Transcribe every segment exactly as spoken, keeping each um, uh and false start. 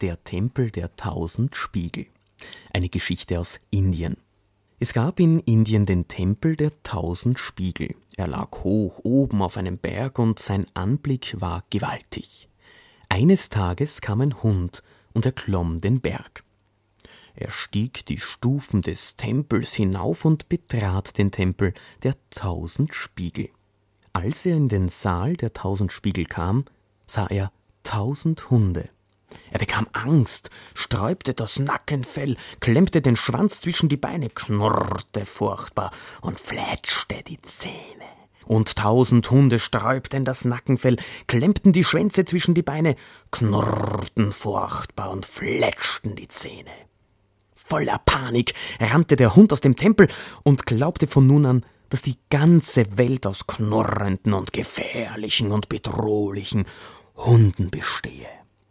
Der Tempel der tausend Spiegel. Eine Geschichte aus Indien. Es gab in Indien den Tempel der tausend Spiegel. Er lag hoch oben auf einem Berg und sein Anblick war gewaltig. Eines Tages kam ein Hund und erklomm den Berg. Er stieg die Stufen des Tempels hinauf und betrat den Tempel der tausend Spiegel. Als er in den Saal der tausend Spiegel kam, sah er tausend Hunde. Er bekam Angst, sträubte das Nackenfell, klemmte den Schwanz zwischen die Beine, knurrte furchtbar und fletschte die Zähne. Und tausend Hunde sträubten das Nackenfell, klemmten die Schwänze zwischen die Beine, knurrten furchtbar und fletschten die Zähne. Voller Panik rannte der Hund aus dem Tempel und glaubte von nun an, dass die ganze Welt aus knurrenden und gefährlichen und bedrohlichen Hunden bestehe.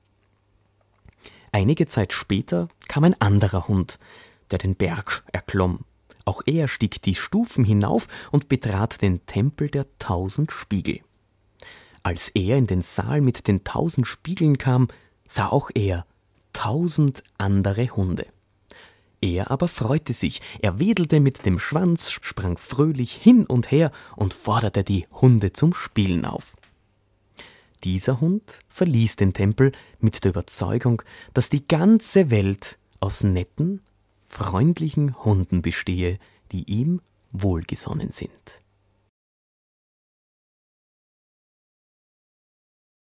Einige Zeit später kam ein anderer Hund, der den Berg erklomm. Auch er stieg die Stufen hinauf und betrat den Tempel der tausend Spiegel. Als er in den Saal mit den tausend Spiegeln kam, sah auch er tausend andere Hunde. Er aber freute sich, er wedelte mit dem Schwanz, sprang fröhlich hin und her und forderte die Hunde zum Spielen auf. Dieser Hund verließ den Tempel mit der Überzeugung, dass die ganze Welt aus netten, freundlichen Hunden bestehe, die ihm wohlgesonnen sind.